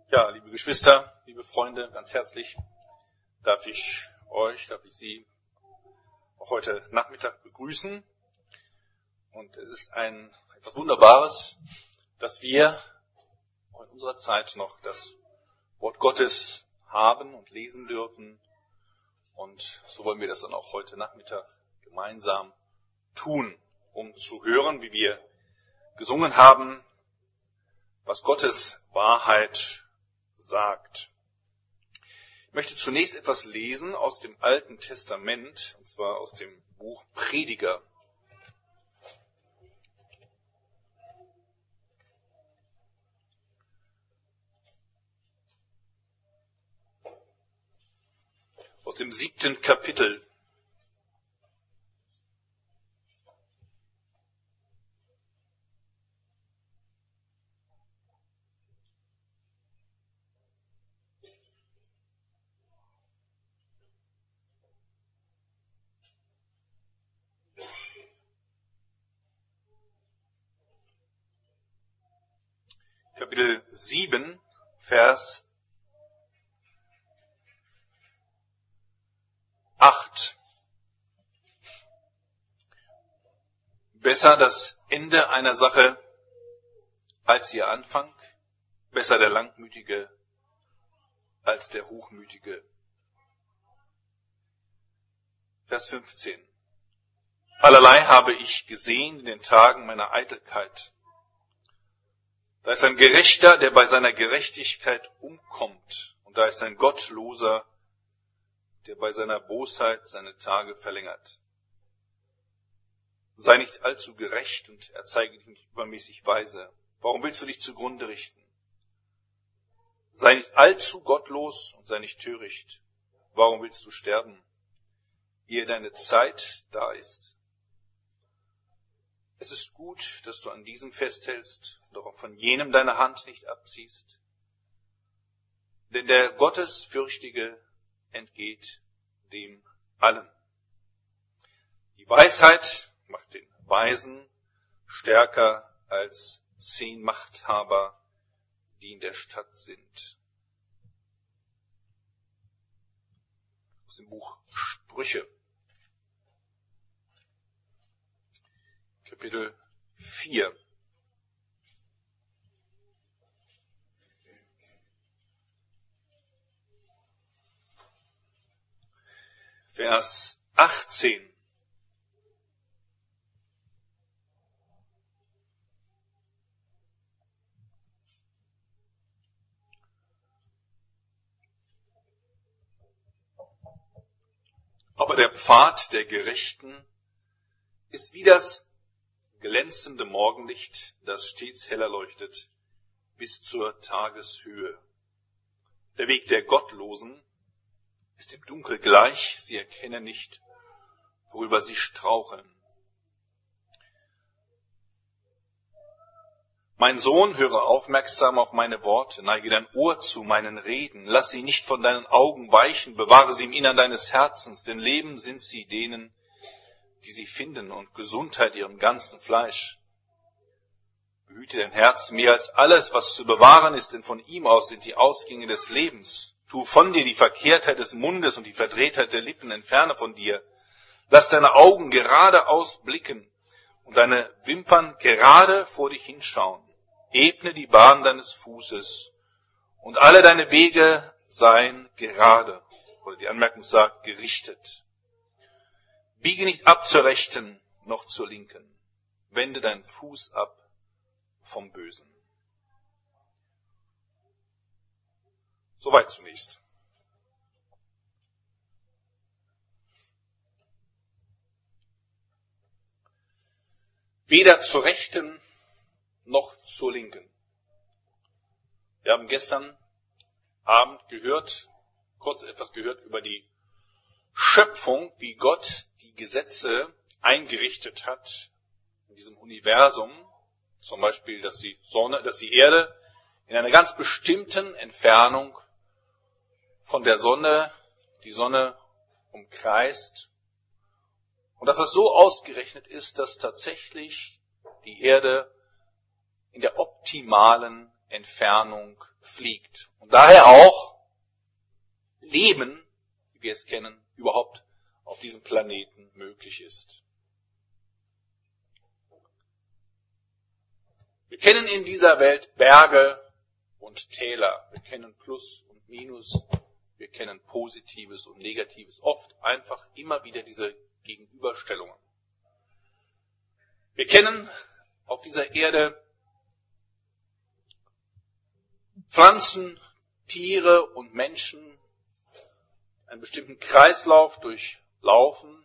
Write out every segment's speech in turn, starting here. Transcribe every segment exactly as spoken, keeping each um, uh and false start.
Ja, liebe Geschwister, liebe Freunde, ganz herzlich darf ich euch, darf ich Sie auch heute Nachmittag begrüßen. Und es ist ein etwas Wunderbares, dass wir auch in unserer Zeit noch das Wort Gottes haben und lesen dürfen. Und so wollen wir das dann auch heute Nachmittag gemeinsam tun, um zu hören, wie wir gesungen haben, was Gottes Wahrheit sagt. Ich möchte zunächst etwas lesen aus dem Alten Testament, und zwar aus dem Buch Prediger. Aus dem siebten Kapitel. Kapitel sieben, Vers acht. Besser das Ende einer Sache als ihr Anfang, besser der Langmütige als der Hochmütige. Vers fünfzehn. Allerlei habe ich gesehen in den Tagen meiner Eitelkeit. Da ist ein Gerechter, der bei seiner Gerechtigkeit umkommt. Und da ist ein Gottloser, der bei seiner Bosheit seine Tage verlängert. Sei nicht allzu gerecht und erzeige dich nicht übermäßig weise. Warum willst du dich zugrunde richten? Sei nicht allzu gottlos und sei nicht töricht. Warum willst du sterben, ehe deine Zeit da ist? Es ist gut, dass du an diesem festhältst und auch von jenem deine Hand nicht abziehst. Denn der Gottesfürchtige entgeht dem allen. Die Weisheit macht den Weisen stärker als zehn Machthaber, die in der Stadt sind. Aus dem Buch Sprüche. Kapitel vier. Vers achtzehn. Aber der Pfad der Gerechten ist wie das glänzende Morgenlicht, das stets heller leuchtet, bis zur Tageshöhe. Der Weg der Gottlosen ist im Dunkel gleich, sie erkennen nicht, worüber sie straucheln. Mein Sohn, höre aufmerksam auf meine Worte, neige dein Ohr zu meinen Reden, lass sie nicht von deinen Augen weichen, bewahre sie im Innern deines Herzens, denn Leben sind sie denen, die sie finden, und Gesundheit ihrem ganzen Fleisch. Behüte dein Herz mehr als alles, was zu bewahren ist, denn von ihm aus sind die Ausgänge des Lebens. Tu von dir die Verkehrtheit des Mundes und die Verdrehtheit der Lippen, entferne von dir. Lass deine Augen geradeaus blicken und deine Wimpern gerade vor dich hinschauen. Ebne die Bahn deines Fußes und alle deine Wege seien gerade, oder die Anmerkung sagt, gerichtet. Biege nicht ab zur Rechten noch zur Linken. Wende deinen Fuß ab vom Bösen. Soweit zunächst. Weder zur Rechten noch zur Linken. Wir haben gestern Abend gehört, kurz etwas gehört über die Schöpfung, wie Gott die Gesetze eingerichtet hat in diesem Universum. Zum Beispiel, dass die Sonne, dass die Erde in einer ganz bestimmten Entfernung von der Sonne, die Sonne umkreist. Und dass es so ausgerechnet ist, dass tatsächlich die Erde in der optimalen Entfernung fliegt. Und daher auch Leben, wie wir es kennen, überhaupt auf diesem Planeten möglich ist. Wir kennen in dieser Welt Berge und Täler. Wir kennen Plus und Minus. Wir kennen Positives und Negatives. Oft einfach immer wieder diese Gegenüberstellungen. Wir kennen auf dieser Erde Pflanzen, Tiere und Menschen, einen bestimmten Kreislauf durchlaufen.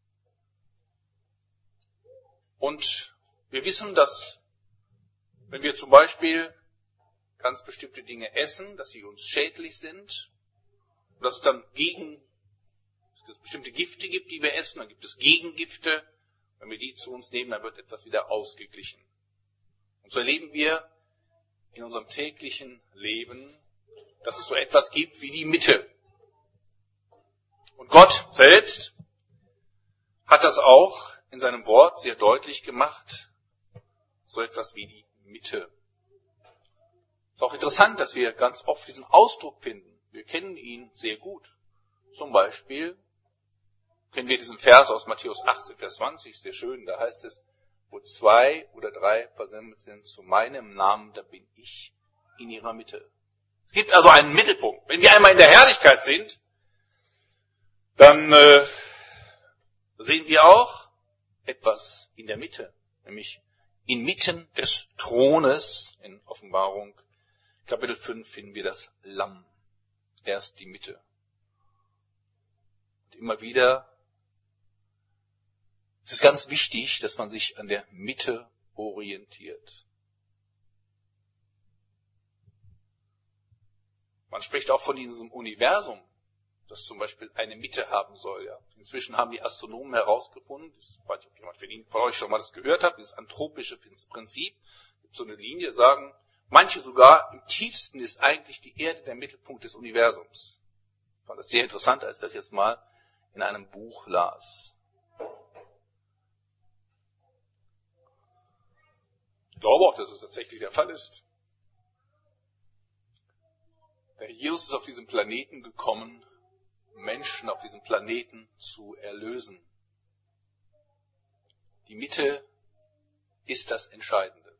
Und wir wissen, dass wenn wir zum Beispiel ganz bestimmte Dinge essen, dass sie uns schädlich sind, und dass es dann gegen, dass es bestimmte Gifte gibt, die wir essen, dann gibt es Gegengifte. Wenn wir die zu uns nehmen, dann wird etwas wieder ausgeglichen. Und so erleben wir in unserem täglichen Leben, dass es so etwas gibt wie die Mitte. Und Gott selbst hat das auch in seinem Wort sehr deutlich gemacht, so etwas wie die Mitte. Es ist auch interessant, dass wir ganz oft diesen Ausdruck finden. Wir kennen ihn sehr gut. Zum Beispiel kennen wir diesen Vers aus Matthäus achtzehn, Vers zwanzig, sehr schön. Da heißt es, wo zwei oder drei versammelt sind zu meinem Namen, da bin ich in ihrer Mitte. Es gibt also einen Mittelpunkt. Wenn wir einmal in der Herrlichkeit sind, dann äh, sehen wir auch etwas in der Mitte, nämlich inmitten des Thrones, in Offenbarung Kapitel fünf finden wir das Lamm. Er ist die Mitte. Und immer wieder es ist ganz wichtig, dass man sich an der Mitte orientiert. Man spricht auch von diesem Universum, das zum Beispiel eine Mitte haben soll. Ja. Inzwischen haben die Astronomen herausgefunden, ich weiß nicht, ob jemand von Ihnen, von euch schon mal das gehört hat, dieses anthropische Prinzip, gibt so eine Linie, sagen manche sogar, im tiefsten ist eigentlich die Erde der Mittelpunkt des Universums. Ich fand das sehr interessant, als ich das jetzt mal in einem Buch las. Ich glaube auch, dass es tatsächlich der Fall ist. Der Jesus ist auf diesem Planeten gekommen, Menschen auf diesem Planeten zu erlösen. Die Mitte ist das Entscheidende.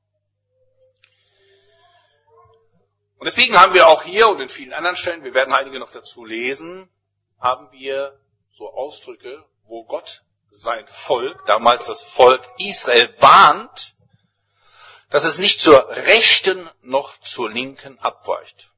Und deswegen haben wir auch hier und in vielen anderen Stellen, wir werden einige noch dazu lesen, haben wir so Ausdrücke, wo Gott sein Volk, damals das Volk Israel, warnt, dass es nicht zur rechten noch zur linken abweicht.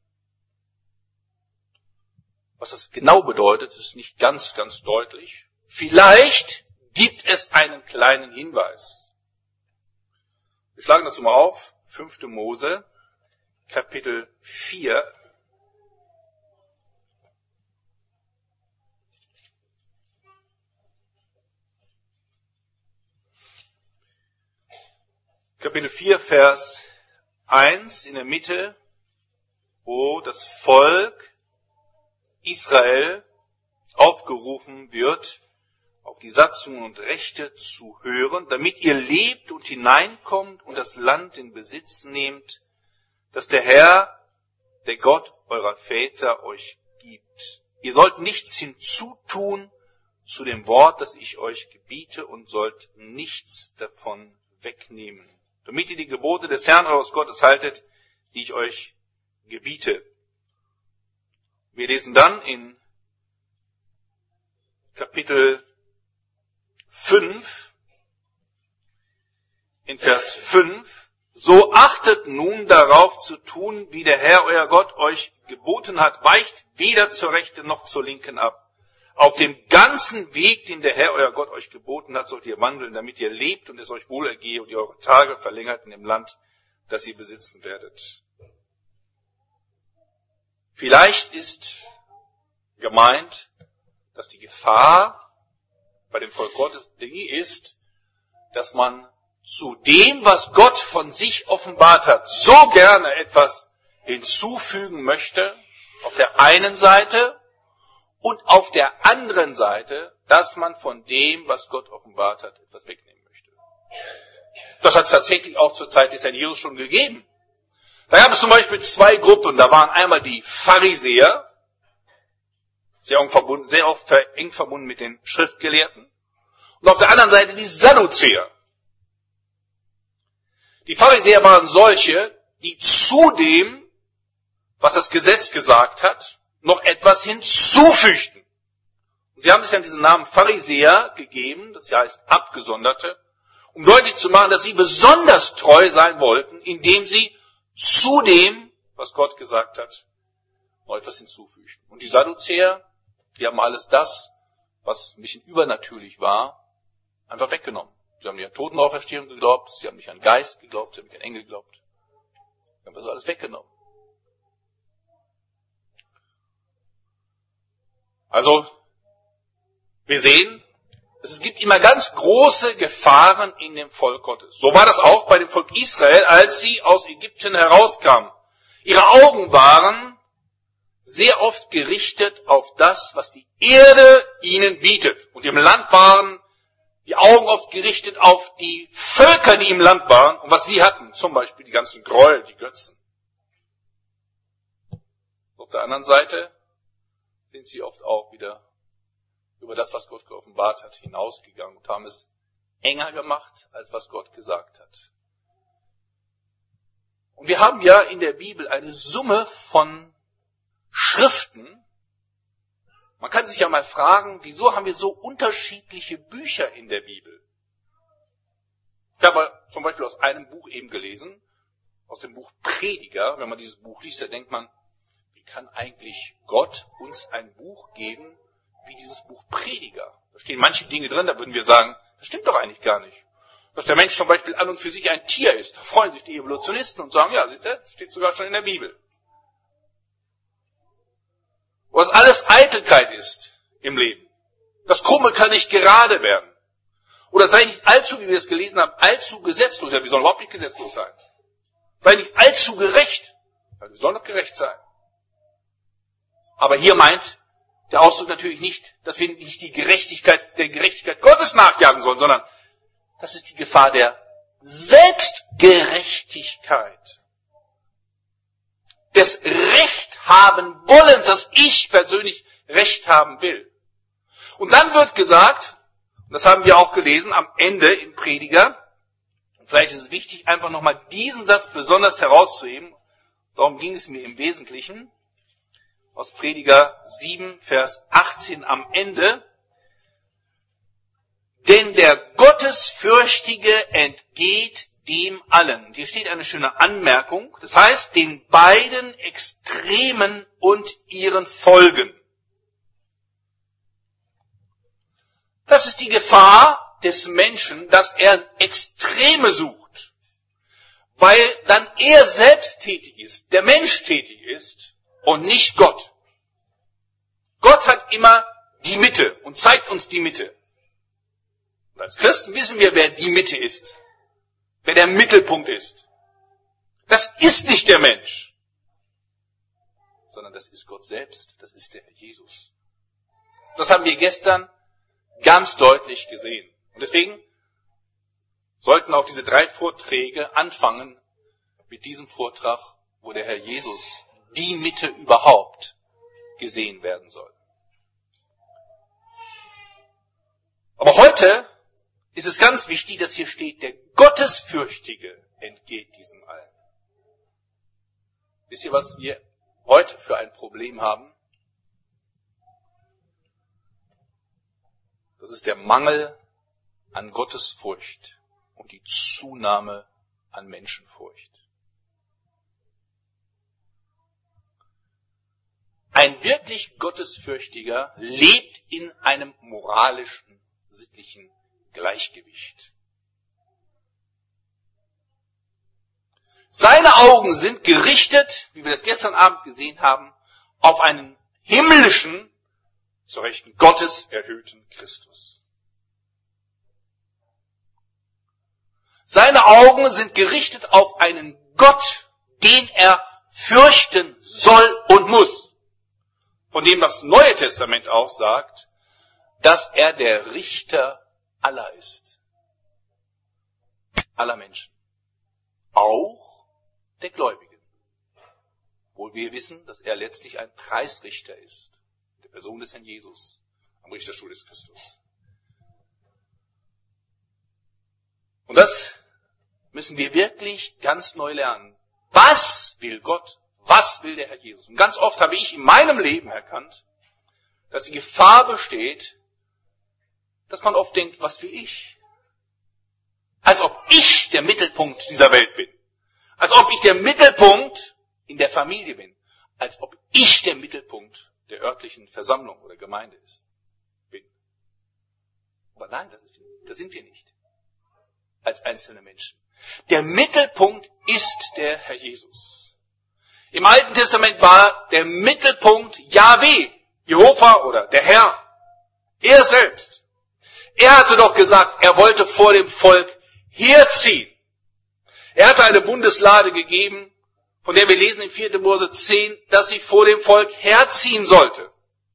Was das genau bedeutet, ist nicht ganz, ganz deutlich. Vielleicht gibt es einen kleinen Hinweis. Wir schlagen dazu mal auf, fünfte Mose, Kapitel vier. Kapitel vier, Vers eins, in der Mitte, wo das Volk Israel aufgerufen wird, auf die Satzungen und Rechte zu hören, damit ihr lebt und hineinkommt und das Land in Besitz nehmt, das der Herr, der Gott eurer Väter euch gibt. Ihr sollt nichts hinzutun zu dem Wort, das ich euch gebiete, und sollt nichts davon wegnehmen, damit ihr die Gebote des Herrn eures Gottes haltet, die ich euch gebiete. Wir lesen dann in Kapitel fünf, in Vers fünf, so achtet nun darauf zu tun, wie der Herr euer Gott euch geboten hat, weicht weder zur rechten noch zur linken ab. Auf dem ganzen Weg, den der Herr euer Gott euch geboten hat, sollt ihr wandeln, damit ihr lebt und es euch wohlergehe und ihr eure Tage verlängert in dem Land, das ihr besitzen werdet. Vielleicht ist gemeint, dass die Gefahr bei dem Volk Gottes die ist, dass man zu dem, was Gott von sich offenbart hat, so gerne etwas hinzufügen möchte, auf der einen Seite, und auf der anderen Seite, dass man von dem, was Gott offenbart hat, etwas wegnehmen möchte. Das hat es tatsächlich auch zur Zeit des Herrn Jesus schon gegeben. Da gab es zum Beispiel zwei Gruppen. Da waren einmal die Pharisäer, sehr eng verbunden, sehr oft eng verbunden mit den Schriftgelehrten. Und auf der anderen Seite die Sadduzäer. Die Pharisäer waren solche, die zu dem, was das Gesetz gesagt hat, noch etwas hinzufügten. Und sie haben sich dann diesen Namen Pharisäer gegeben, das heißt Abgesonderte, um deutlich zu machen, dass sie besonders treu sein wollten, indem sie zu dem, was Gott gesagt hat, noch etwas hinzufügten. Und die Sadduzäer, die haben alles das, was ein bisschen übernatürlich war, einfach weggenommen. Sie haben nicht an Totenauferstehung geglaubt, sie haben nicht an Geist geglaubt, sie haben nicht an Engel geglaubt. Sie haben das alles weggenommen. Also, wir sehen, es gibt immer ganz große Gefahren in dem Volk Gottes. So war das auch bei dem Volk Israel, als sie aus Ägypten herauskamen. Ihre Augen waren sehr oft gerichtet auf das, was die Erde ihnen bietet. Und im Land waren die Augen oft gerichtet auf die Völker, die im Land waren und was sie hatten. Zum Beispiel die ganzen Gräuel, die Götzen. Auf der anderen Seite sind sie oft auch wieder über das, was Gott geoffenbart hat, hinausgegangen und haben es enger gemacht, als was Gott gesagt hat. Und wir haben ja in der Bibel eine Summe von Schriften. Man kann sich ja mal fragen, wieso haben wir so unterschiedliche Bücher in der Bibel? Ich habe zum Beispiel aus einem Buch eben gelesen, aus dem Buch Prediger. Wenn man dieses Buch liest, dann denkt man, wie kann eigentlich Gott uns ein Buch geben, wie dieses Buch Prediger? Da stehen manche Dinge drin, da würden wir sagen, das stimmt doch eigentlich gar nicht. Dass der Mensch zum Beispiel an und für sich ein Tier ist, da freuen sich die Evolutionisten und sagen, ja, siehst du, das steht sogar schon in der Bibel. Was alles Eitelkeit ist im Leben. Das Krumme kann nicht gerade werden. Oder sei nicht allzu, wie wir es gelesen haben, allzu gesetzlos. Ja, wir sollen überhaupt nicht gesetzlos sein. Sei nicht allzu gerecht. Ja, wir sollen doch gerecht sein. Aber hier meint der Ausdruck natürlich nicht, dass wir nicht die Gerechtigkeit, der Gerechtigkeit Gottes nachjagen sollen, sondern das ist die Gefahr der Selbstgerechtigkeit. Des Recht haben Wollens, dass ich persönlich Recht haben will. Und dann wird gesagt, und das haben wir auch gelesen am Ende im Prediger, und vielleicht ist es wichtig, einfach nochmal diesen Satz besonders herauszuheben, darum ging es mir im Wesentlichen, aus Prediger sieben, Vers achtzehn am Ende, denn der Gottesfürchtige entgeht dem allen. Und hier steht eine schöne Anmerkung, das heißt, den beiden Extremen und ihren Folgen. Das ist die Gefahr des Menschen, dass er Extreme sucht, weil dann er selbst tätig ist, der Mensch tätig ist und nicht Gott. Gott hat immer die Mitte und zeigt uns die Mitte. Und als Christen wissen wir, wer die Mitte ist. Wer der Mittelpunkt ist. Das ist nicht der Mensch, sondern das ist Gott selbst, das ist der Herr Jesus. Das haben wir gestern ganz deutlich gesehen. Und deswegen sollten auch diese drei Vorträge anfangen mit diesem Vortrag, wo der Herr Jesus, die Mitte überhaupt, gesehen werden soll. Aber heute ist es ganz wichtig, dass hier steht, der Gottesfürchtige entgeht diesem allen. Wisst ihr, was wir heute für ein Problem haben? Das ist der Mangel an Gottesfurcht und die Zunahme an Menschenfurcht. Ein wirklich Gottesfürchtiger lebt in einem moralischen, sittlichen Gleichgewicht. Seine Augen sind gerichtet, wie wir das gestern Abend gesehen haben, auf einen himmlischen, zur Rechten Gottes erhöhten Christus. Seine Augen sind gerichtet auf einen Gott, den er fürchten soll und muss. Von dem das Neue Testament auch sagt, dass er der Richter aller ist. Aller Menschen. Auch der Gläubigen. obwohl wir wissen, dass er letztlich ein Preisrichter ist. Der Person des Herrn Jesus am Richterstuhl des Christus. Und das müssen wir wirklich ganz neu lernen. Was will Gott? Was will der Herr Jesus? Und ganz oft habe ich in meinem Leben erkannt, dass die Gefahr besteht, dass man oft denkt, was will ich? Als ob ich der Mittelpunkt dieser Welt bin. Als ob ich der Mittelpunkt in der Familie bin. Als ob ich der Mittelpunkt der örtlichen Versammlung oder Gemeinde ist, bin. Aber nein, das, ist, das sind wir nicht. Als einzelne Menschen. Der Mittelpunkt ist der Herr Jesus. Im Alten Testament war der Mittelpunkt Jahwe, Jehova oder der Herr. Er selbst. Er hatte doch gesagt, er wollte vor dem Volk herziehen. Er hatte eine Bundeslade gegeben, von der wir lesen in vierter Mose zehn, dass sie vor dem Volk herziehen sollte.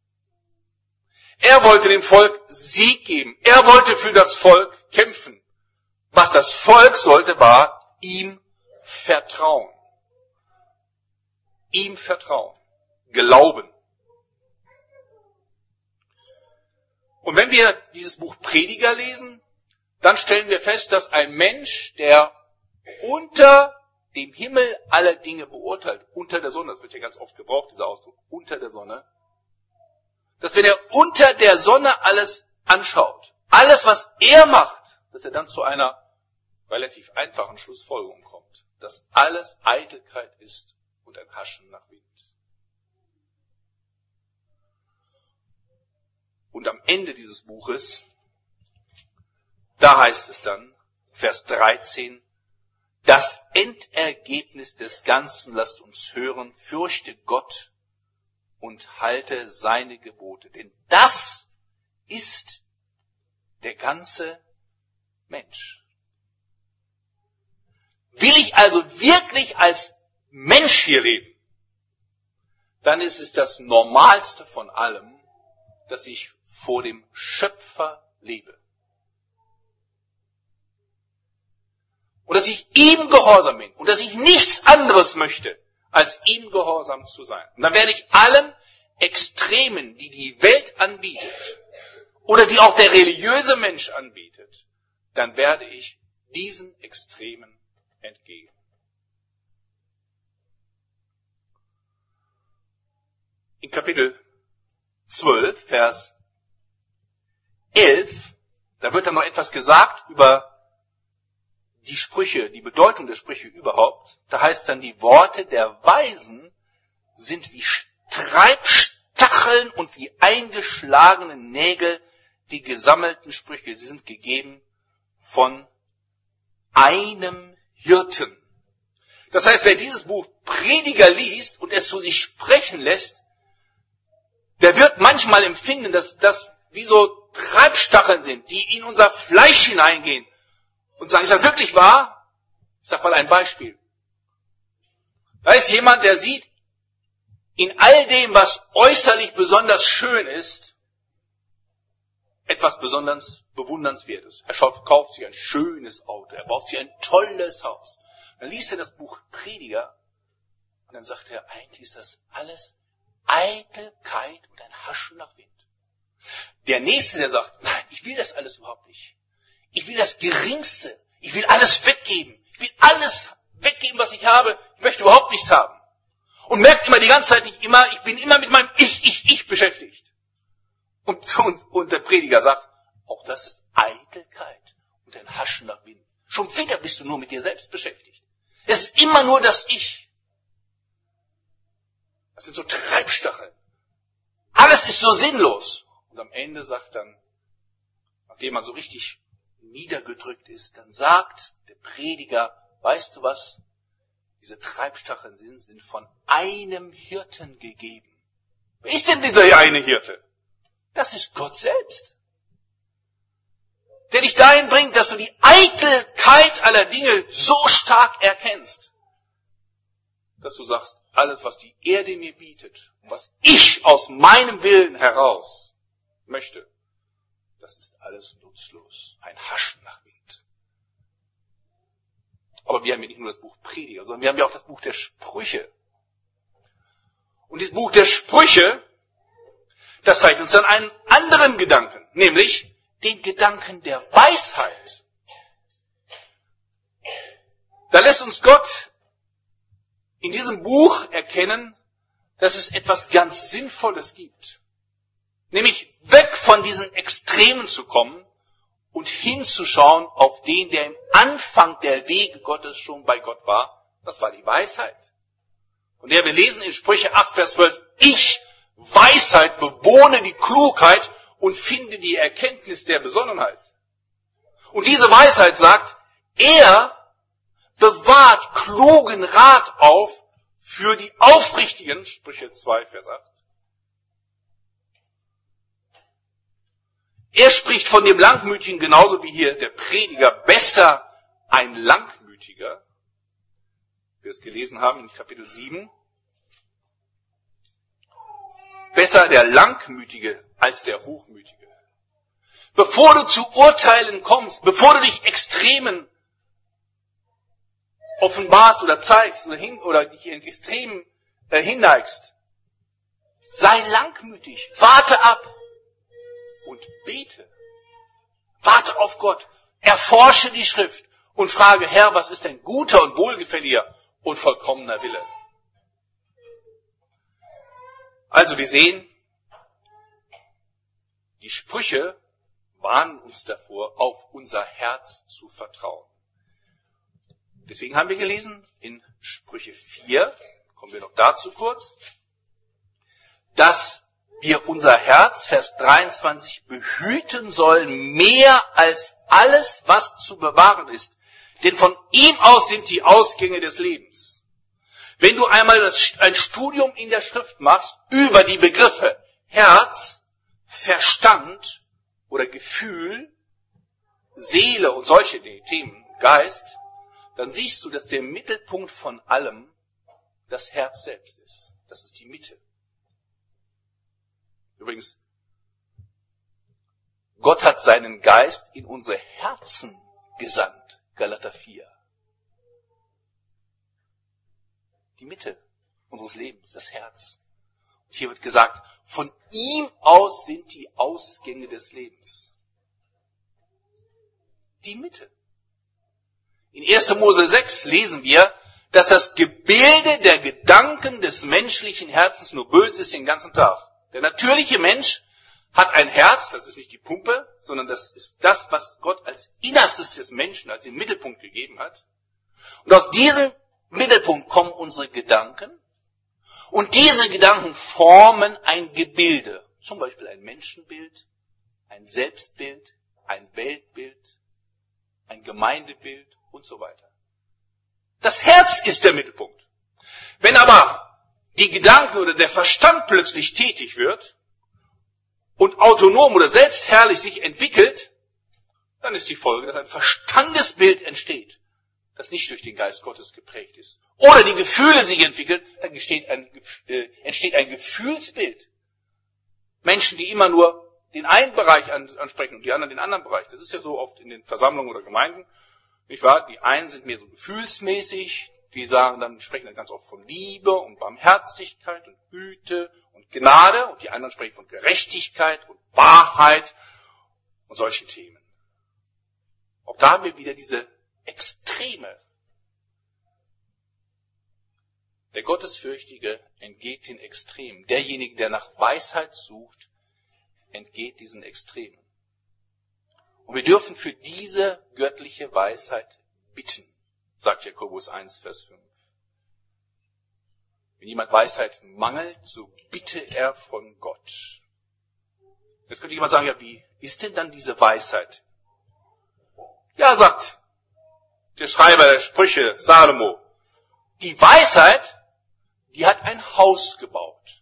Er wollte dem Volk Sieg geben. Er wollte für das Volk kämpfen. Was das Volk sollte, war ihm vertrauen. Ihm vertrauen. Glauben. Und wenn wir dieses Buch Prediger lesen, dann stellen wir fest, dass ein Mensch, der unter dem Himmel alle Dinge beurteilt, unter der Sonne, das wird ja ganz oft gebraucht, dieser Ausdruck, unter der Sonne, dass wenn er unter der Sonne alles anschaut, alles, was er macht, dass er dann zu einer relativ einfachen Schlussfolgerung kommt, dass alles Eitelkeit ist und ein Haschen nach Wind. Und am Ende dieses Buches, da heißt es dann, Vers dreizehn, das Endergebnis des Ganzen lasst uns hören, fürchte Gott und halte seine Gebote. Denn das ist der ganze Mensch. Will ich also wirklich als Mensch hier leben, dann ist es das Normalste von allem, dass ich vor dem Schöpfer lebe. Und dass ich ihm gehorsam bin und dass ich nichts anderes möchte, als ihm gehorsam zu sein. Und dann werde ich allen Extremen, die die Welt anbietet oder die auch der religiöse Mensch anbietet, dann werde ich diesen Extremen entgegen. In Kapitel zwölf, Vers elf, da wird dann noch etwas gesagt über die Sprüche, die Bedeutung der Sprüche überhaupt. Da heißt dann, die Worte der Weisen sind wie Treibstacheln und wie eingeschlagene Nägel, die gesammelten Sprüche. Sie sind gegeben von einem Hirten. Das heißt, wer dieses Buch Prediger liest und es zu sich sprechen lässt, der wird manchmal empfinden, dass das wie so Treibstacheln sind, die in unser Fleisch hineingehen und sagen, ist das wirklich wahr? Ich sag mal ein Beispiel. Da ist jemand, der sieht in all dem, was äußerlich besonders schön ist, etwas besonders Bewundernswertes. Er schaut, kauft sich ein schönes Auto, er baut sich ein tolles Haus. Dann liest er das Buch Prediger und dann sagt er, eigentlich ist das alles Eitelkeit und ein Haschen nach Wind. Der Nächste, der sagt, nein, ich will das alles überhaupt nicht. Ich will das Geringste. Ich will alles weggeben. Ich will alles weggeben, was ich habe. Ich möchte überhaupt nichts haben. Und merkt immer die ganze Zeit nicht immer, ich bin immer mit meinem Ich, Ich, Ich beschäftigt. Und, und, und der Prediger sagt, auch das ist Eitelkeit und ein Haschen nach Wind. Schon wieder bist du nur mit dir selbst beschäftigt. Es ist immer nur das Ich. Das sind so Treibstacheln. Alles ist so sinnlos. Und am Ende sagt dann, nachdem man so richtig niedergedrückt ist, dann sagt der Prediger, weißt du was? Diese Treibstacheln sind, sind von einem Hirten gegeben. Wer ist denn dieser eine Hirte? Das ist Gott selbst. Der dich dahin bringt, dass du die Eitelkeit aller Dinge so stark erkennst, dass du sagst, alles, was die Erde mir bietet und was ich aus meinem Willen heraus möchte, das ist alles nutzlos. Ein Haschen nach Wind. Aber wir haben ja nicht nur das Buch Prediger, sondern wir haben ja auch das Buch der Sprüche. Und dieses Buch der Sprüche, das zeigt uns dann einen anderen Gedanken, nämlich den Gedanken der Weisheit. Da lässt uns Gott in diesem Buch erkennen, dass es etwas ganz Sinnvolles gibt. Nämlich weg von diesen Extremen zu kommen und hinzuschauen auf den, der im Anfang der Wege Gottes schon bei Gott war. Das war die Weisheit. Von der wir lesen in Sprüche acht, Vers zwölf, ich, Weisheit, bewohne die Klugheit und finde die Erkenntnis der Besonnenheit. Und diese Weisheit sagt, er bewahrt klugen Rat auf für die Aufrichtigen, Sprüche zwei, Vers acht. Er spricht von dem Langmütigen genauso wie hier der Prediger, besser ein Langmütiger. Wir es gelesen haben in Kapitel sieben. Besser der Langmütige als der Hochmütige. Bevor du zu Urteilen kommst, bevor du dich Extremen offenbarst oder zeigst oder, hin, oder dich in Extremen äh, hinneigst, sei langmütig, warte ab und bete. Warte auf Gott, erforsche die Schrift und frage, Herr, was ist denn guter und wohlgefälliger und vollkommener Wille? Also wir sehen, die Sprüche warnen uns davor, auf unser Herz zu vertrauen. Deswegen haben wir gelesen in Sprüche vier, kommen wir noch dazu kurz, dass wir unser Herz, Vers dreiundzwanzig, behüten sollen, mehr als alles, was zu bewahren ist. Denn von ihm aus sind die Ausgänge des Lebens. Wenn du einmal ein Studium in der Schrift machst über die Begriffe Herz, Verstand oder Gefühl, Seele und solche Themen, Geist, dann siehst du, dass der Mittelpunkt von allem das Herz selbst ist. Das ist die Mitte. Übrigens, Gott hat seinen Geist in unsere Herzen gesandt. Galater vier. Die Mitte unseres Lebens, das Herz. Und hier wird gesagt, von ihm aus sind die Ausgänge des Lebens. Die Mitte. In erster Mose sechs lesen wir, dass das Gebilde der Gedanken des menschlichen Herzens nur böse ist den ganzen Tag. Der natürliche Mensch hat ein Herz, das ist nicht die Pumpe, sondern das ist das, was Gott als Innerstes des Menschen, als den Mittelpunkt gegeben hat. Und aus diesem Mittelpunkt kommen unsere Gedanken. Und diese Gedanken formen ein Gebilde. Zum Beispiel ein Menschenbild, ein Selbstbild, ein Weltbild, ein Gemeindebild und so weiter. Das Herz ist der Mittelpunkt. Wenn aber die Gedanken oder der Verstand plötzlich tätig wird und autonom oder selbstherrlich sich entwickelt, dann ist die Folge, dass ein Verstandesbild entsteht, das nicht durch den Geist Gottes geprägt ist. Oder die Gefühle sich entwickeln, dann entsteht ein, äh, entsteht ein Gefühlsbild. Menschen, die immer nur den einen Bereich ansprechen und die anderen den anderen Bereich. Das ist ja so oft in den Versammlungen oder Gemeinden. Nicht wahr? Die einen sind mehr so gefühlsmäßig, die sagen dann, sprechen dann ganz oft von Liebe und Barmherzigkeit und Güte und Gnade und die anderen sprechen von Gerechtigkeit und Wahrheit und solchen Themen. Auch da haben wir wieder diese Extreme. Der Gottesfürchtige entgeht den Extremen. Derjenige, der nach Weisheit sucht, entgeht diesen Extremen. Und wir dürfen für diese göttliche Weisheit bitten, sagt Jakobus eins, Vers fünf. Wenn jemand Weisheit mangelt, so bitte er von Gott. Jetzt könnte jemand sagen, ja, wie ist denn dann diese Weisheit? Ja, sagt der Schreiber der Sprüche, Salomo, die Weisheit, die hat ein Haus gebaut.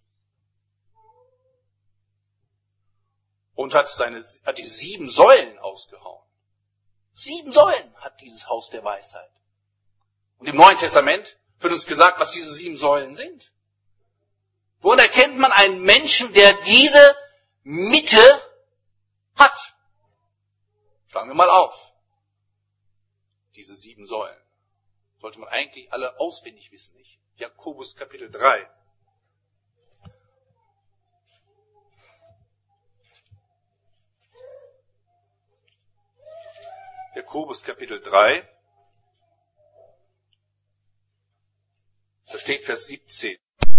Und hat, seine, hat die sieben Säulen ausgehauen. Sieben Säulen hat dieses Haus der Weisheit. Und im Neuen Testament wird uns gesagt, was diese sieben Säulen sind. Woran erkennt man einen Menschen, der diese Mitte hat? Schlagen wir mal auf. Diese sieben Säulen. Sollte man eigentlich alle auswendig wissen, nicht? Jakobus Kapitel drei. Jakobus Kapitel drei. Da steht Vers siebzehn.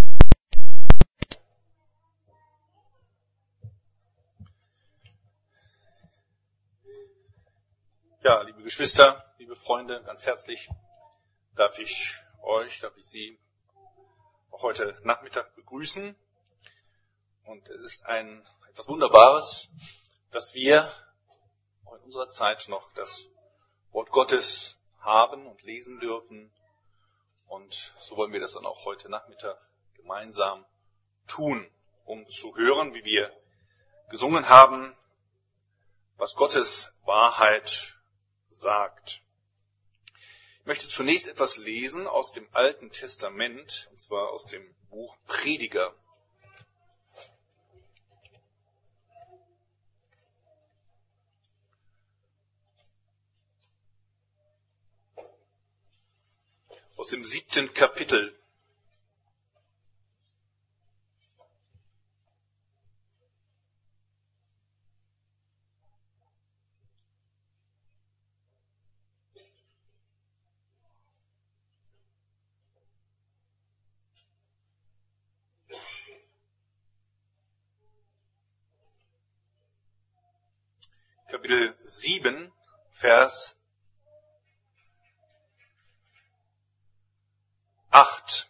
Ja, liebe Geschwister, liebe Freunde, ganz herzlich darf ich euch, darf ich Sie auch heute Nachmittag begrüßen. Und es ist ein etwas Wunderbares, dass wir auch in unserer Zeit noch das Wort Gottes haben und lesen dürfen. Und so wollen wir das dann auch heute Nachmittag gemeinsam tun, um zu hören, wie wir gesungen haben, was Gottes Wahrheit sagt. Ich möchte zunächst etwas lesen aus dem Alten Testament, und zwar aus dem Buch Prediger. Aus dem siebten Kapitel. Kapitel sieben, Vers acht.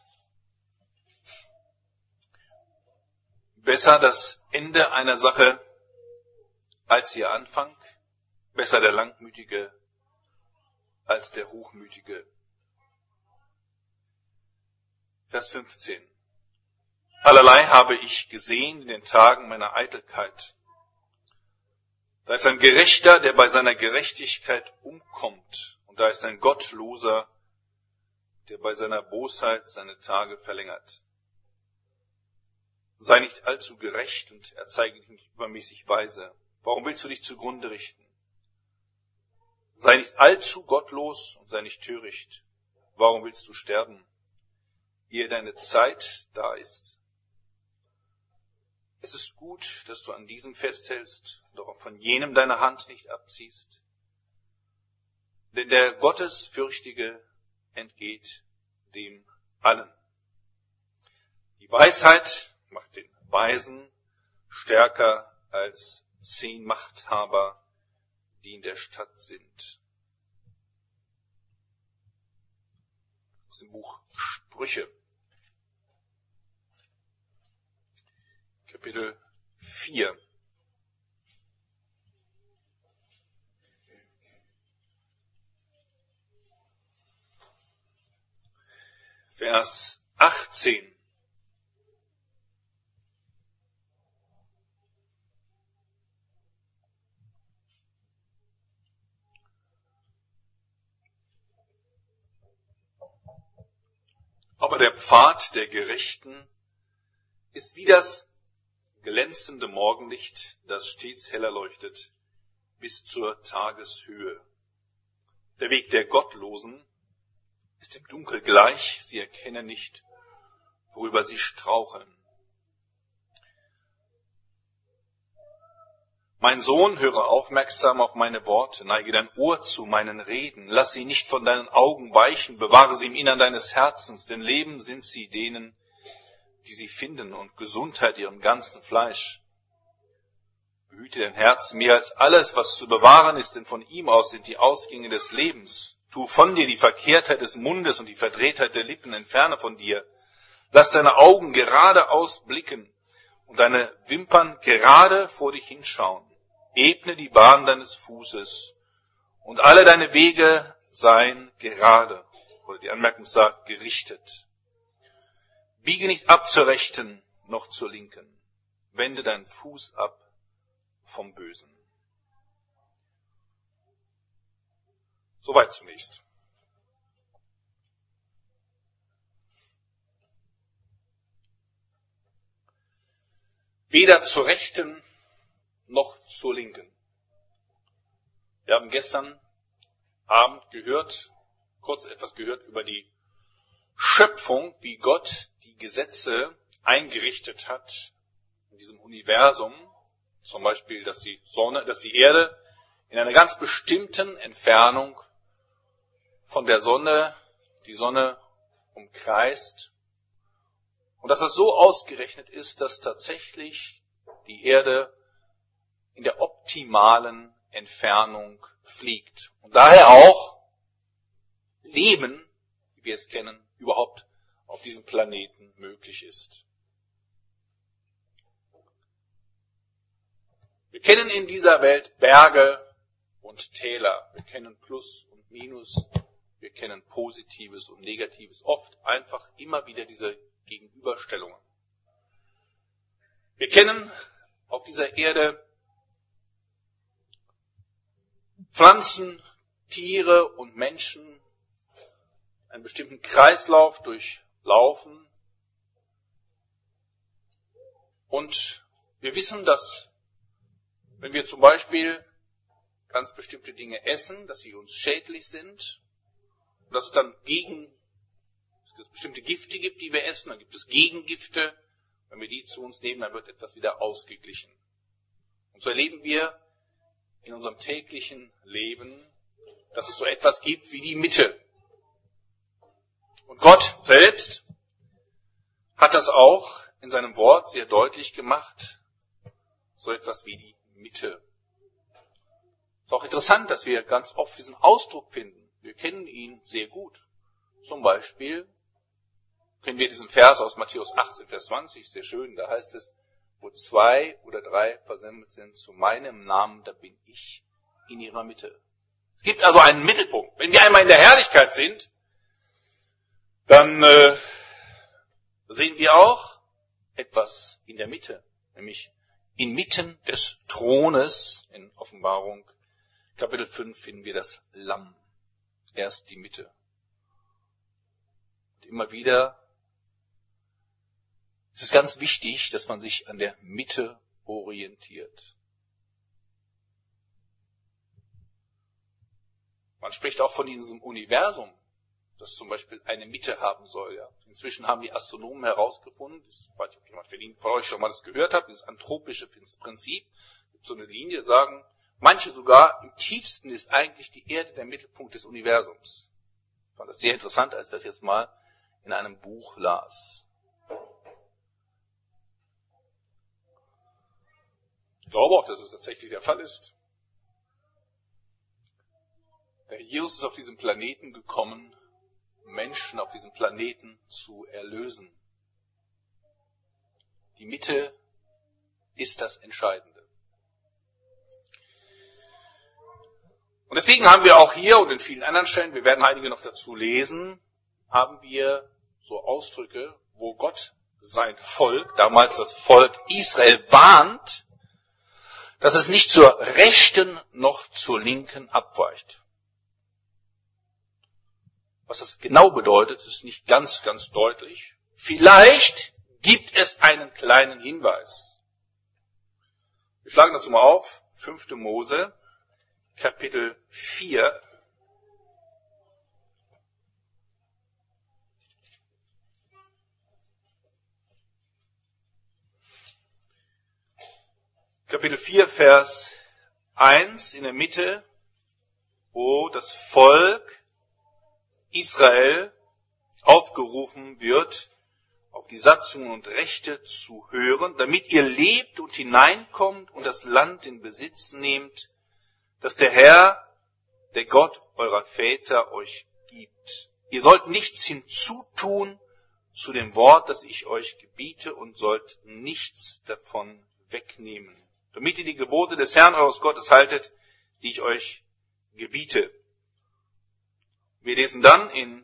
Besser das Ende einer Sache als ihr Anfang, besser der Langmütige als der Hochmütige. Vers fünfzehn. Allerlei habe ich gesehen in den Tagen meiner Eitelkeit. Da ist ein Gerechter, der bei seiner Gerechtigkeit umkommt, und da ist ein Gottloser, der bei seiner Bosheit seine Tage verlängert. Sei nicht allzu gerecht und erzeige dich nicht übermäßig weise. Warum willst du dich zugrunde richten? Sei nicht allzu gottlos und sei nicht töricht. Warum willst du sterben, ehe deine Zeit da ist? Es ist gut, dass du an diesem festhältst und auch von jenem deine Hand nicht abziehst. Denn der Gottesfürchtige entgeht dem allen. Die Weisheit macht den Weisen stärker als zehn Machthaber, die in der Stadt sind. Aus dem Buch Sprüche, Kapitel vier. Vers achtzehn. Aber der Pfad der Gerechten ist wie das glänzende Morgenlicht, das stets heller leuchtet, bis zur Tageshöhe. Der Weg der Gottlosen ist im Dunkel gleich, sie erkennen nicht, worüber sie straucheln. Mein Sohn, höre aufmerksam auf meine Worte, neige dein Ohr zu meinen Reden, lass sie nicht von deinen Augen weichen, bewahre sie im Innern deines Herzens, denn Leben sind sie denen, die sie finden, und Gesundheit ihrem ganzen Fleisch. Behüte dein Herz mehr als alles, was zu bewahren ist, denn von ihm aus sind die Ausgänge des Lebens. Tu von dir die Verkehrtheit des Mundes und die Verdrehtheit der Lippen, entferne von dir. Lass deine Augen geradeaus blicken und deine Wimpern gerade vor dich hinschauen. Ebne die Bahn deines Fußes und alle deine Wege seien gerade, oder die Anmerkung sagt, gerichtet. Biege nicht ab zur Rechten noch zur Linken. Wende deinen Fuß ab vom Bösen. Soweit zunächst. Weder zur Rechten noch zur Linken. Wir haben gestern Abend gehört, kurz etwas gehört über die Schöpfung, wie Gott die Gesetze eingerichtet hat in diesem Universum. Zum Beispiel, dass die Sonne, dass die Erde in einer ganz bestimmten Entfernung von der Sonne, die Sonne umkreist. Und dass das so ausgerechnet ist, dass tatsächlich die Erde in der optimalen Entfernung fliegt. Und daher auch Leben, wie wir es kennen, überhaupt auf diesem Planeten möglich ist. Wir kennen in dieser Welt Berge und Täler. Wir kennen Plus und Minus. Wir kennen Positives und Negatives. Oft einfach immer wieder diese Gegenüberstellungen. Wir kennen auf dieser Erde Pflanzen, Tiere und Menschen, einen bestimmten Kreislauf durchlaufen. Und wir wissen, dass wenn wir zum Beispiel ganz bestimmte Dinge essen, dass sie uns schädlich sind, und dass es dann gegen, dass es bestimmte Gifte gibt, die wir essen, dann gibt es Gegengifte. Wenn wir die zu uns nehmen, dann wird etwas wieder ausgeglichen. Und so erleben wir in unserem täglichen Leben, dass es so etwas gibt wie die Mitte. Und Gott selbst hat das auch in seinem Wort sehr deutlich gemacht, so etwas wie die Mitte. Es ist auch interessant, dass wir ganz oft diesen Ausdruck finden. Wir kennen ihn sehr gut. Zum Beispiel kennen wir diesen Vers aus Matthäus achtzehn, Vers zwanzig, sehr schön. Da heißt es, wo zwei oder drei versammelt sind zu meinem Namen, da bin ich in ihrer Mitte. Es gibt also einen Mittelpunkt. Wenn wir einmal in der Herrlichkeit sind, dann äh, sehen wir auch etwas in der Mitte, nämlich inmitten des Thrones, in Offenbarung Kapitel fünf finden wir das Lamm. Erst die Mitte. Und immer wieder ist es ganz wichtig, dass man sich an der Mitte orientiert. Man spricht auch von diesem Universum, das zum Beispiel eine Mitte haben soll. Ja. Inzwischen haben die Astronomen herausgefunden, ich weiß nicht, ob jemand von euch schon mal das gehört hat, dieses anthropische Prinzip, es gibt so eine Linie, sagen manche sogar, im tiefsten ist eigentlich die Erde der Mittelpunkt des Universums. Ich fand das sehr interessant, als ich das jetzt mal in einem Buch las. Ich glaube auch, dass es tatsächlich der Fall ist. Der Jesus ist auf diesem Planeten gekommen, Menschen auf diesem Planeten zu erlösen. Die Mitte ist das Entscheidende. Und deswegen haben wir auch hier und in vielen anderen Stellen, wir werden einige noch dazu lesen, haben wir so Ausdrücke, wo Gott sein Volk, damals das Volk Israel, warnt, dass es nicht zur rechten noch zur linken abweicht. Was das genau bedeutet, ist nicht ganz, ganz deutlich. Vielleicht gibt es einen kleinen Hinweis. Wir schlagen dazu mal auf, fünfte Mose, Kapitel vier. Kapitel vier, Vers eins, in der Mitte, wo das Volk Israel aufgerufen wird, auf die Satzungen und Rechte zu hören, damit ihr lebt und hineinkommt und das Land in Besitz nehmt, das der Herr, der Gott eurer Väter euch gibt. Ihr sollt nichts hinzutun zu dem Wort, das ich euch gebiete, und sollt nichts davon wegnehmen, damit ihr die Gebote des Herrn eures Gottes haltet, die ich euch gebiete. Wir lesen dann in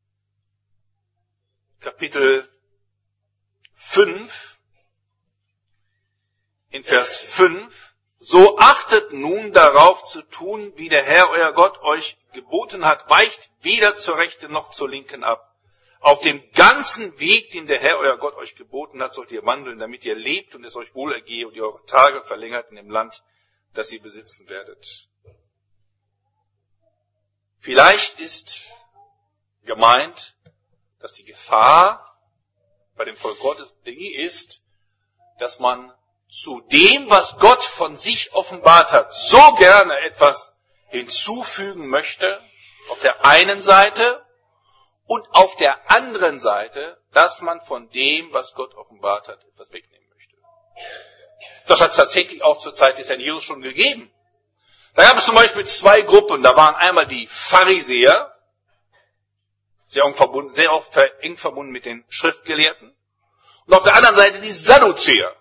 Kapitel fünf, in Vers fünf, so achtet nun darauf zu tun, wie der Herr euer Gott euch geboten hat, weicht weder zur rechten noch zur linken ab. Auf dem ganzen Weg, den der Herr euer Gott euch geboten hat, sollt ihr wandeln, damit ihr lebt und es euch wohl ergehe und ihr eure Tage verlängert in dem Land, das ihr besitzen werdet. Vielleicht ist gemeint, dass die Gefahr bei dem Volk Gottes die ist, dass man zu dem, was Gott von sich offenbart hat, so gerne etwas hinzufügen möchte, auf der einen Seite, und auf der anderen Seite, dass man von dem, was Gott offenbart hat, etwas wegnehmen möchte. Das hat es tatsächlich auch zur Zeit des Herrn Jesus schon gegeben. Da gab es zum Beispiel zwei Gruppen. Da waren einmal die Pharisäer, sehr eng verbunden, sehr oft eng verbunden mit den Schriftgelehrten, und auf der anderen Seite die Sadduzäer.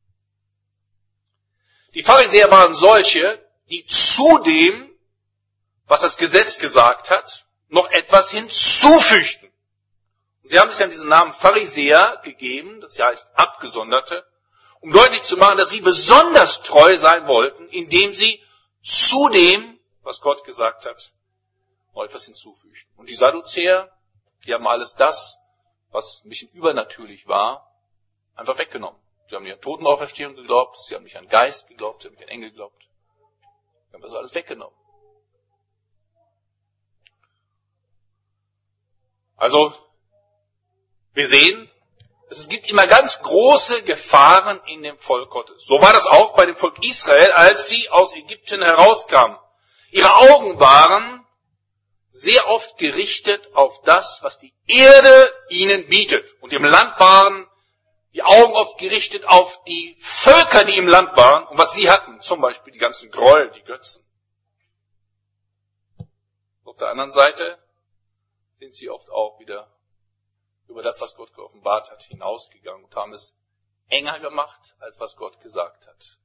Die Pharisäer waren solche, die zu dem, was das Gesetz gesagt hat, noch etwas hinzufügten. Und sie haben sich dann diesen Namen Pharisäer gegeben, das heißt Abgesonderte, um deutlich zu machen, dass sie besonders treu sein wollten, indem sie zu dem, was Gott gesagt hat, noch etwas hinzufügten. Und die Sadduzäer, die haben alles das, was ein bisschen übernatürlich war, einfach weggenommen. Sie haben nicht an Totenauferstehung geglaubt, sie haben nicht an Geist geglaubt, sie haben nicht an Engel geglaubt. Sie haben also alles weggenommen. Also, wir sehen, es gibt immer ganz große Gefahren in dem Volk Gottes. So war das auch bei dem Volk Israel, als sie aus Ägypten herauskamen. Ihre Augen waren sehr oft gerichtet auf das, was die Erde ihnen bietet. Und im Land waren die Augen oft gerichtet auf die Völker, die im Land waren und was sie hatten. Zum Beispiel die ganzen Gräuel, die Götzen. Auf der anderen Seite sind sie oft auch wieder über das, was Gott geoffenbart hat, hinausgegangen und haben es enger gemacht, als was Gott gesagt hat.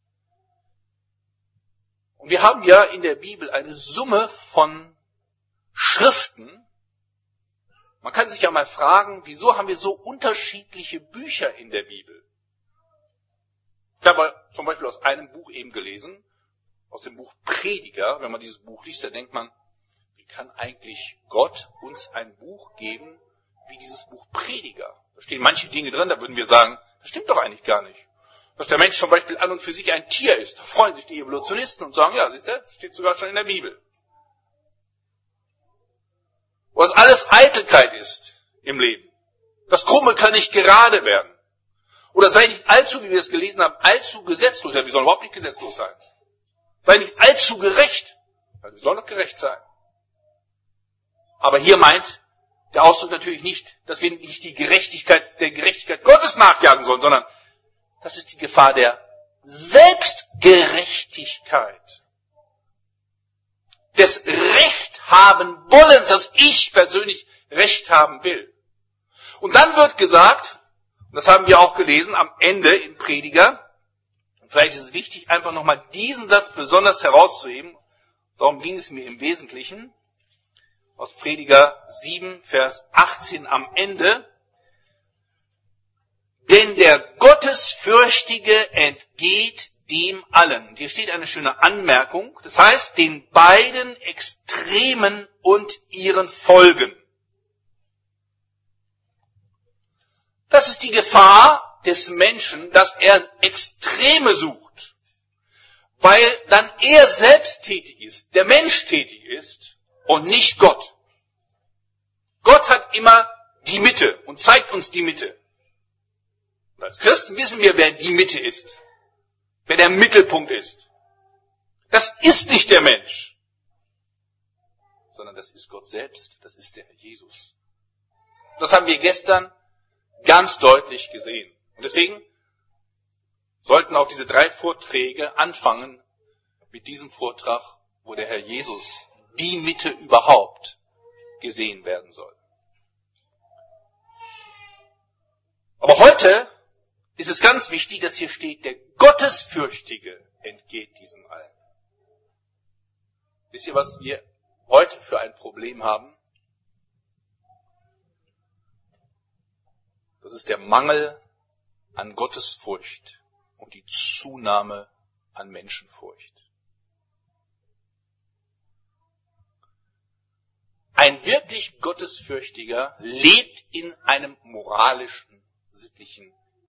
Und wir haben ja in der Bibel eine Summe von Schriften. Man kann sich ja mal fragen, wieso haben wir so unterschiedliche Bücher in der Bibel? Ich habe zum Beispiel aus einem Buch eben gelesen, aus dem Buch Prediger. Wenn man dieses Buch liest, dann denkt man, wie kann eigentlich Gott uns ein Buch geben, wie dieses Buch Prediger? Da stehen manche Dinge drin, da würden wir sagen, das stimmt doch eigentlich gar nicht. Dass der Mensch zum Beispiel an und für sich ein Tier ist, da freuen sich die Evolutionisten und sagen, ja, siehst du, das steht sogar schon in der Bibel. Wo das alles Eitelkeit ist im Leben. Das Krumme kann nicht gerade werden. Oder sei nicht allzu, wie wir es gelesen haben, allzu gesetzlos. Ja, wir sollen überhaupt nicht gesetzlos sein. Sei nicht allzu gerecht. Ja, wir sollen doch gerecht sein. Aber hier meint der Ausdruck natürlich nicht, dass wir nicht die Gerechtigkeit, der Gerechtigkeit Gottes nachjagen sollen, sondern das ist die Gefahr der Selbstgerechtigkeit. Des Recht haben Wollens, dass ich persönlich Recht haben will. Und dann wird gesagt, und das haben wir auch gelesen am Ende in Prediger, und vielleicht ist es wichtig, einfach nochmal diesen Satz besonders herauszuheben, darum ging es mir im Wesentlichen, aus Prediger sieben, Vers achtzehn am Ende, denn der Gottesfürchtige entgeht dem allen. Und hier steht eine schöne Anmerkung, das heißt, den beiden Extremen und ihren Folgen. Das ist die Gefahr des Menschen, dass er Extreme sucht, weil dann er selbst tätig ist, der Mensch tätig ist und nicht Gott. Gott hat immer die Mitte und zeigt uns die Mitte. Und als Christen wissen wir, wer die Mitte ist, wer der Mittelpunkt ist. Das ist nicht der Mensch, sondern das ist Gott selbst, das ist der Herr Jesus. Das haben wir gestern ganz deutlich gesehen. Und deswegen sollten auch diese drei Vorträge anfangen mit diesem Vortrag, wo der Herr Jesus die Mitte überhaupt gesehen werden soll. Aber heute ist es ganz wichtig, dass hier steht, der Gottesfürchtige entgeht diesem allen. Wisst ihr, was wir heute für ein Problem haben? Das ist der Mangel an Gottesfurcht und die Zunahme an Menschenfurcht. Ein wirklich Gottesfürchtiger lebt in einem moralischen, sittlichen